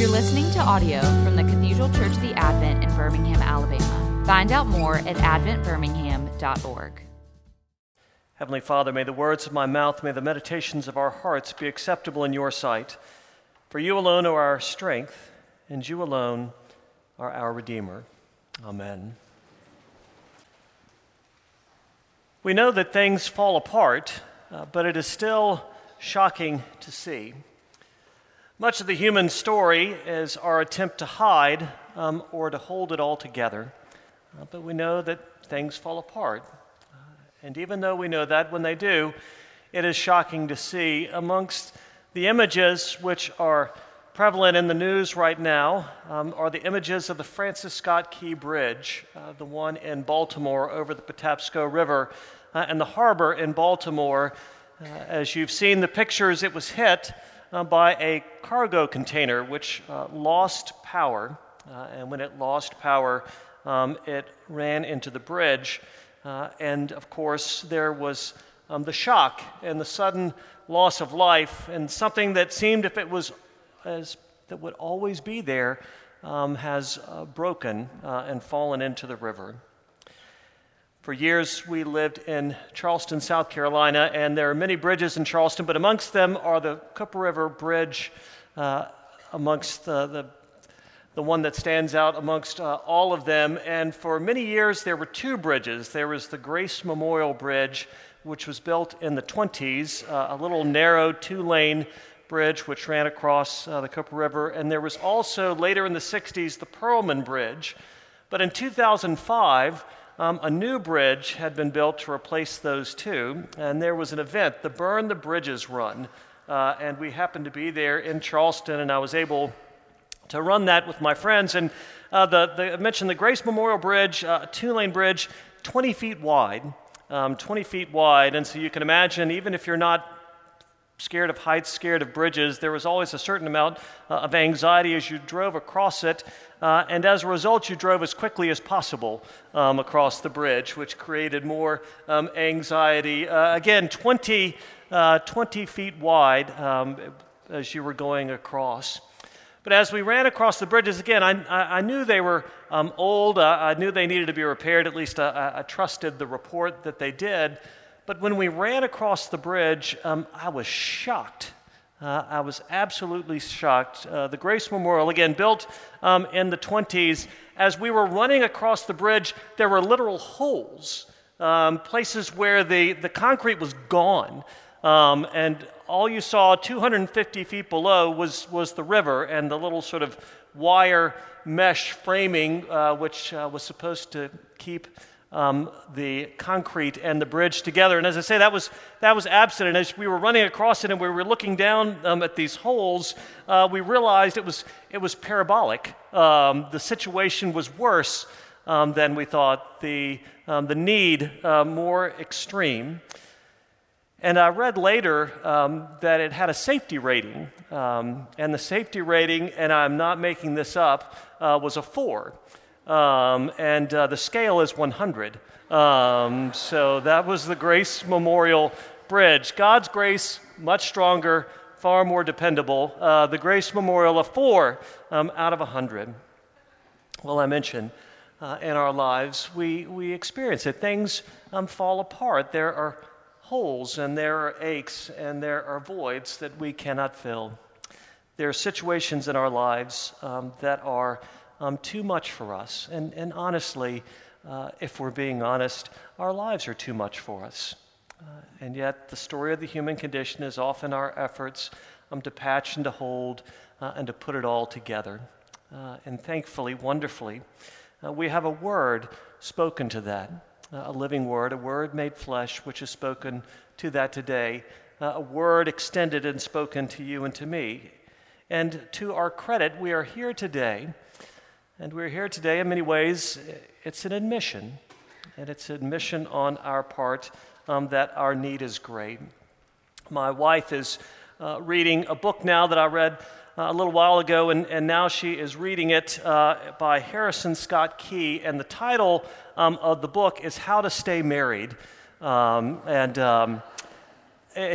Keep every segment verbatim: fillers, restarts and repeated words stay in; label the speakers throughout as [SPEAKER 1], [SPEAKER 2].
[SPEAKER 1] You're listening to audio from the Cathedral Church of the Advent in Birmingham, Alabama. Find out more at advent birmingham dot org.
[SPEAKER 2] Heavenly Father, may the words of my mouth, may the meditations of our hearts be acceptable in your sight. For you alone are our strength, and you alone are our Redeemer. Amen. We know that things fall apart, uh, but it is still shocking to see. Much of the human story is our attempt to hide um, or to hold it all together. Uh, but we know that things fall apart. Uh, and even though we know that, when they do, it is shocking to see amongst the images which are prevalent in the news right now um, are the images of the Francis Scott Key Bridge, uh, the one in Baltimore over the Patapsco River, uh, and the harbor in Baltimore. Uh, as you've seen the pictures, it was hit Uh, by a cargo container which uh, lost power, uh, and when it lost power, um, it ran into the bridge, uh, and of course there was um, the shock and the sudden loss of life, and something that seemed, if it was as that would always be there, um, has uh, broken uh, and fallen into the river. For years, we lived in Charleston, South Carolina, and there are many bridges in Charleston, but amongst them are the Cooper River Bridge, uh, amongst the, the the one that stands out amongst uh, all of them. And for many years, there were two bridges. There was the Grace Memorial Bridge, which was built in the twenties, uh, a little narrow two-lane bridge which ran across uh, the Cooper River. And there was also, later in the sixties, the Pearlman Bridge. But in two thousand five, Um, a new bridge had been built to replace those two, and there was an event, the Burn the Bridges Run, uh, and we happened to be there in Charleston, and I was able to run that with my friends. And uh, the, the, I mentioned the Grace Memorial Bridge, uh, a two-lane bridge, twenty feet wide, um, twenty feet wide, and so you can imagine, even if you're not scared of heights, scared of bridges, there was always a certain amount uh, of anxiety as you drove across it, uh, and as a result, you drove as quickly as possible um, across the bridge, which created more um, anxiety. Uh, again, twenty, uh, twenty feet wide um, as you were going across. But as we ran across the bridges, again, I, I, I knew they were um, old. Uh, I knew they needed to be repaired. At least I, I trusted the report that they did. But when we ran across the bridge, um, I was shocked. Uh, I was absolutely shocked. Uh, the Grace Memorial, again, built um, in the twenties, as we were running across the bridge, there were literal holes, um, places where the, the concrete was gone. Um, and all you saw two hundred fifty feet below was, was the river and the little sort of wire mesh framing, uh, which uh, was supposed to keep Um, the concrete and the bridge together. And as I say, that was that was absent. And as we were running across it and we were looking down um, at these holes, uh, we realized it was it was parabolic. Um, the situation was worse um, than we thought. The um, the need uh, more extreme. And I read later um, that it had a safety rating, um, and the safety rating, and I'm not making this up, uh, was a four. Um, and uh, the scale is one hundred. Um, so that was the Grace Memorial Bridge. God's grace, much stronger, far more dependable. Uh, the Grace Memorial, a four um, out of one hundred. Well, I mentioned uh, in our lives, we, we experience it. Things um, fall apart. There are holes, and there are aches, and there are voids that we cannot fill. There are situations in our lives um, that are Um, too much for us. And, and honestly, uh, if we're being honest, our lives are too much for us. Uh, and yet the story of the human condition is often our efforts um, to patch and to hold uh, and to put it all together. Uh, and thankfully, wonderfully, uh, we have a word spoken to that, uh, a living word, a word made flesh, which is spoken to that today, uh, a word extended and spoken to you and to me. And to our credit, we are here today. And we're here today in many ways. It's an admission, and it's an admission on our part um, that our need is great. My wife is uh, reading a book now that I read uh, a little while ago, and, and now she is reading it uh, by Harrison Scott Key, and the title um, of the book is How to Stay Married. Um, and um, it,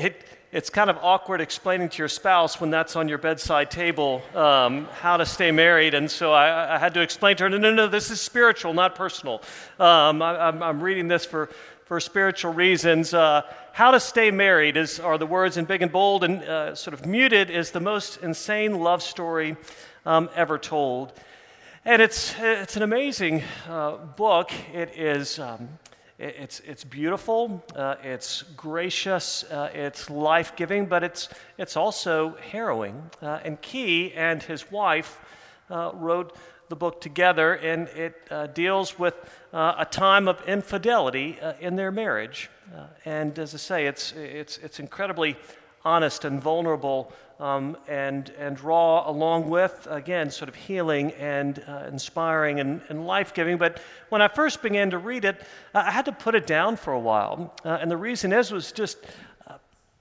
[SPEAKER 2] it's kind of awkward explaining to your spouse when that's on your bedside table um, how to stay married. And so I, I had to explain to her, no, no, no, this is spiritual, not personal. Um, I, I'm, I'm reading this for, for spiritual reasons. Uh, how to stay married is are the words in big and bold, and uh, sort of muted is the most insane love story um, ever told. And it's it's an amazing uh, book. It is... Um, It's it's beautiful, uh, it's gracious, uh, it's life-giving, but it's it's also harrowing. Uh, and Key and his wife uh, wrote the book together, and it uh, deals with uh, a time of infidelity uh, in their marriage. Uh, and as I say, it's it's it's incredibly honest and vulnerable, um, and and raw, along with, again, sort of healing and uh, inspiring and, and life-giving. But when I first began to read it, uh, I had to put it down for a while. Uh, and the reason is was just, uh,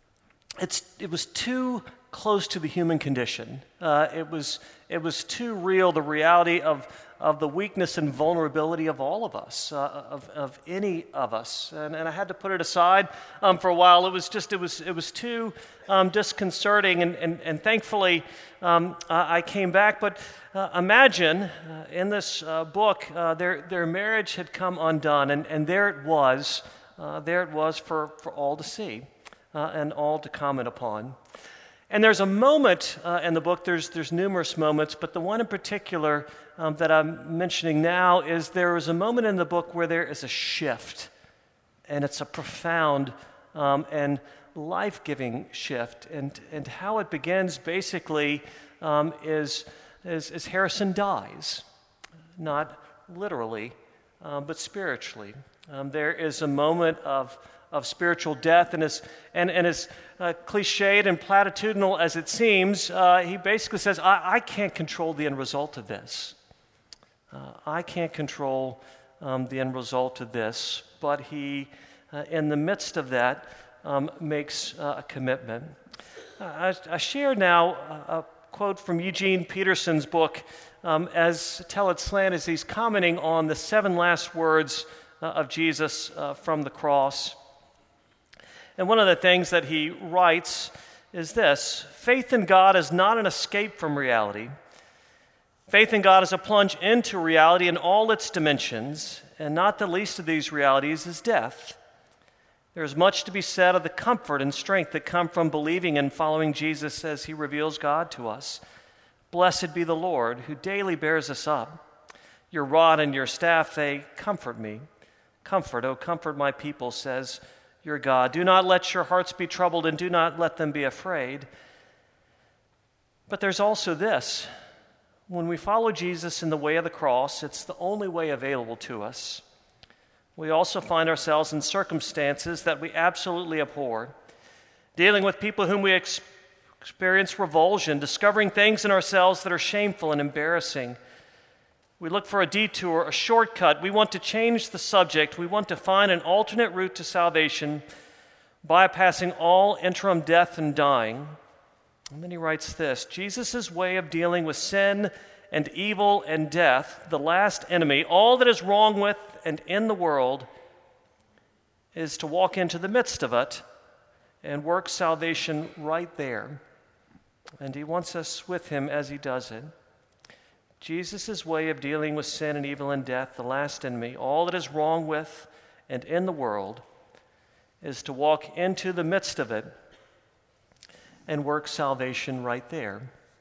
[SPEAKER 2] it's it was too close to the human condition. Uh, it was it was too real, the reality of of the weakness and vulnerability of all of us, uh, of, of any of us. And, and I had to put it aside um, for a while. It was just, it was it was too um, disconcerting, and, and, and thankfully um, I came back. But uh, imagine uh, in this uh, book, uh, their, their marriage had come undone, and, and there it was, uh, there it was for, for all to see uh, and all to comment upon. And there's a moment uh, in the book, there's there's numerous moments, but the one in particular um, that I'm mentioning now is there is a moment in the book where there is a shift, and it's a profound um, and life-giving shift. And, and how it begins basically um, is, is, is Harrison dies, not literally, um, but spiritually. Um, there is a moment of of spiritual death, and as and, and as uh, cliched and platitudinal as it seems, uh, he basically says, I, I can't control the end result of this. Uh, I can't control um, the end result of this, but he, uh, in the midst of that, um, makes uh, a commitment. Uh, I, I share now a, a quote from Eugene Peterson's book um, as Telet Slant, as he's commenting on the seven last words uh, of Jesus uh, from the cross. And one of the things that he writes is this: faith in God is not an escape from reality. Faith in God is a plunge into reality in all its dimensions, and not the least of these realities is death. There is much to be said of the comfort and strength that come from believing and following Jesus as he reveals God to us. Blessed be the Lord, who daily bears us up. Your rod and your staff, they comfort me. Comfort, oh, comfort my people, says your God. Do not let your hearts be troubled, and do not let them be afraid. But there's also this. When we follow Jesus in the way of the cross, it's the only way available to us. We also find ourselves in circumstances that we absolutely abhor, dealing with people whom we ex- experience revulsion, discovering things in ourselves that are shameful and embarrassing. We look for a detour, a shortcut. We want to change the subject. We want to find an alternate route to salvation, bypassing all interim death and dying. And then he writes this: Jesus' way of dealing with sin and evil and death, the last enemy, all that is wrong with and in the world, is to walk into the midst of it and work salvation right there. And he wants us with him as he does it. Jesus' way of dealing with sin and evil and death, the last enemy, all that is wrong with and in the world, is to walk into the midst of it and work salvation right there.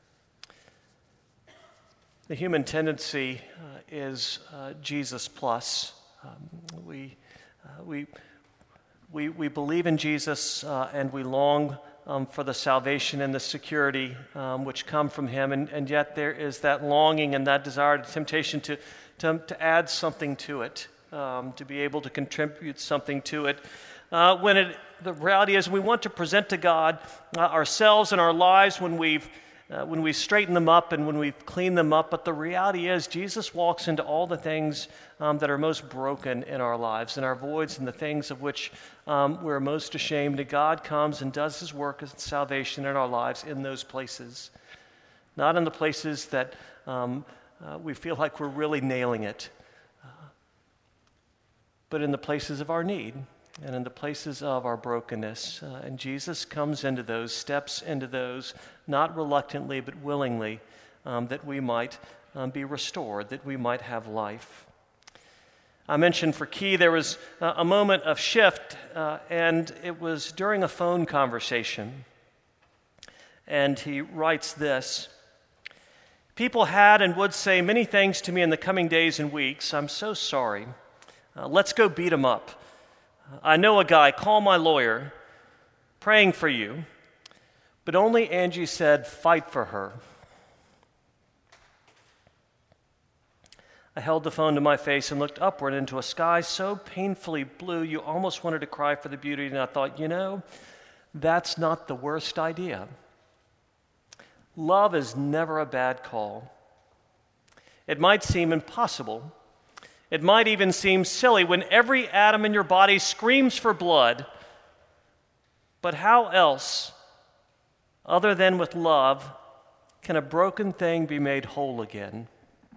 [SPEAKER 2] The human tendency uh, is uh, Jesus plus. Um, we, uh, we, we, we believe in Jesus uh, and we long Um, for the salvation and the security um, which come from him, and, and yet there is that longing and that desire, the temptation to, to, to add something to it, um, to be able to contribute something to it. Uh, when it, the reality is we want to present to God uh, ourselves and our lives when we've uh, when we straighten them up and when we've cleaned them up, but the reality is Jesus walks into all the things um, that are most broken in our lives, in our voids and the things of which um, we're most ashamed, and God comes and does his work of salvation in our lives in those places. Not in the places that um, uh, we feel like we're really nailing it, uh, but in the places of our need and in the places of our brokenness. Uh, and Jesus comes into those, steps into those, not reluctantly but willingly, um, that we might um, be restored, that we might have life. I mentioned for Key there was uh, a moment of shift, uh, and it was during a phone conversation. And he writes this: "People had and would say many things to me in the coming days and weeks. I'm so sorry. Uh, let's go beat him up. I know a guy, call my lawyer, praying for you." But only Angie said, "Fight for her." I held the phone to my face and looked upward into a sky so painfully blue you almost wanted to cry for the beauty, and I thought, you know, that's not the worst idea. Love is never a bad call. It might seem impossible. It might even seem silly when every atom in your body screams for blood. But how else, other than with love, can a broken thing be made whole again?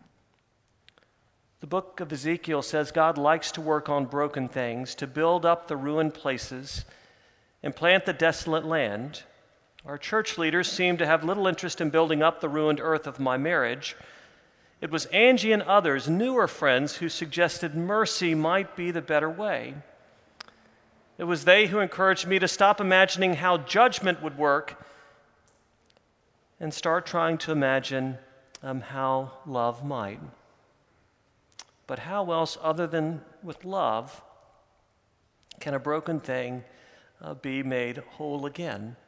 [SPEAKER 2] The book of Ezekiel says God likes to work on broken things, to build up the ruined places and plant the desolate land. Our church leaders seem to have little interest in building up the ruined earth of my marriage. It was Angie and others, newer friends, who suggested mercy might be the better way. It was they who encouraged me to stop imagining how judgment would work and start trying to imagine um, how love might. But how else, other than with love, can a broken thing uh, be made whole again?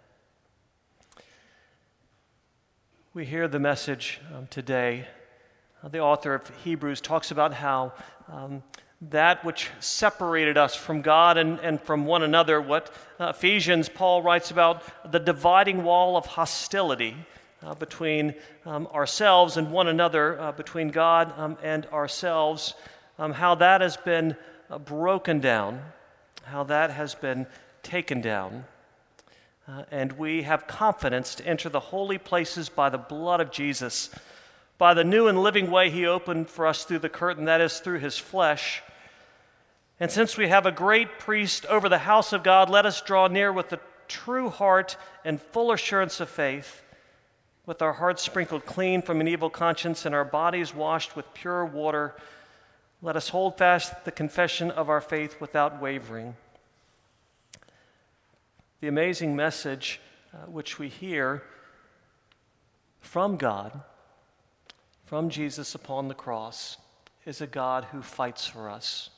[SPEAKER 2] We hear the message um, today. Uh, the author of Hebrews talks about how um, that which separated us from God and, and from one another, what uh, Ephesians, Paul writes about the dividing wall of hostility uh, between um, ourselves and one another, uh, between God um, and ourselves, um, how that has been uh, broken down, how that has been taken down. Uh, and we have confidence to enter the holy places by the blood of Jesus, by the new and living way he opened for us through the curtain, that is, through his flesh. And since we have a great priest over the house of God, let us draw near with a true heart and full assurance of faith, with our hearts sprinkled clean from an evil conscience and our bodies washed with pure water. Let us hold fast the confession of our faith without wavering. The amazing message uh, which we hear from God, from Jesus upon the cross, is a God who fights for us.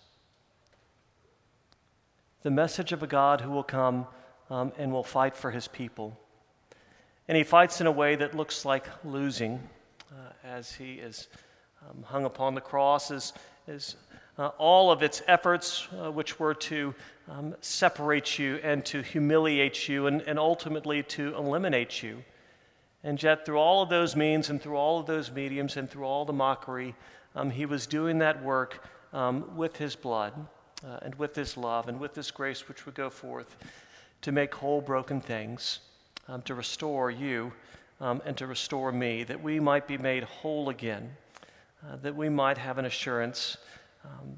[SPEAKER 2] The message of a God who will come um, and will fight for his people. And he fights in a way that looks like losing uh, as he is um, hung upon the cross, as, as uh, all of its efforts, uh, which were to um, separate you and to humiliate you and, and ultimately to eliminate you. And yet through all of those means and through all of those mediums and through all the mockery, um, he was doing that work um, with his blood uh, and with his love and with this grace which would go forth to make whole broken things, um, to restore you um, and to restore me, that we might be made whole again, uh, that we might have an assurance. Um,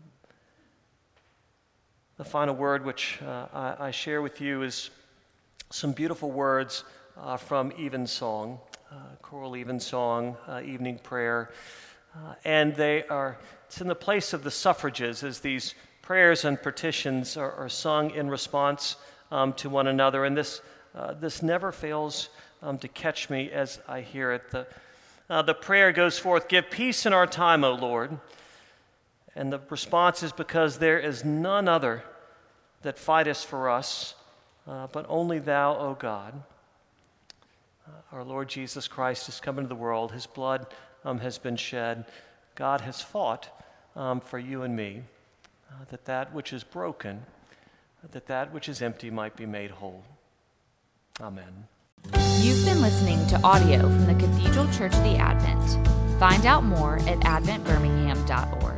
[SPEAKER 2] the final word which uh, I, I share with you is some beautiful words Uh, from Evensong, uh, choral Evensong, uh, evening prayer. Uh, and they are, it's in the place of the suffrages as these prayers and petitions are, are sung in response um, to one another. And this uh, this never fails um, to catch me as I hear it. The, uh, the prayer goes forth, "Give peace in our time, O Lord." And the response is, "Because there is none other that fightest for us, uh, but only thou, O God." Uh, our Lord Jesus Christ has come into the world. His blood um, has been shed. God has fought um, for you and me, uh, that that which is broken, that that which is empty might be made whole. Amen.
[SPEAKER 1] You've been listening to audio from the Cathedral Church of the Advent. Find out more at advent birmingham dot org.